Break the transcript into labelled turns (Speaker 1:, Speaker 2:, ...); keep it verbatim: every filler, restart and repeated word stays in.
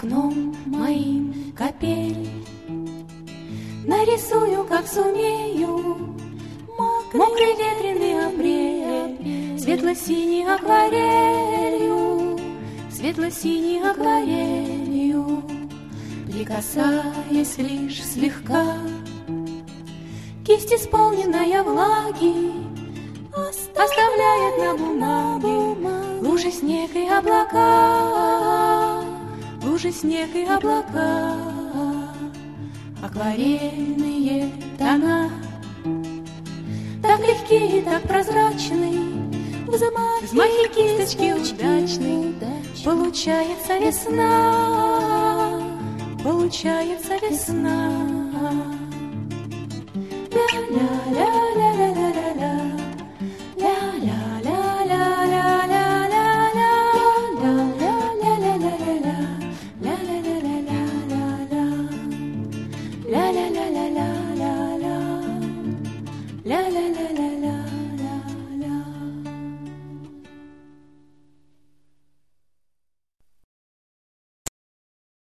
Speaker 1: окном моим капель. Нарисую, как сумею, мокрый ветреный апрель, светло-синий акварелью, светло-синий акварелью, прикасаясь лишь слегка. Кисть, исполненная влаги, оставляет на бумаге лужи, снег и облака, лужи, снег и облака, акварельные тона, так легкие и так прозрачны, взмахи кисточки удачны, получается весна, получается весна. La la la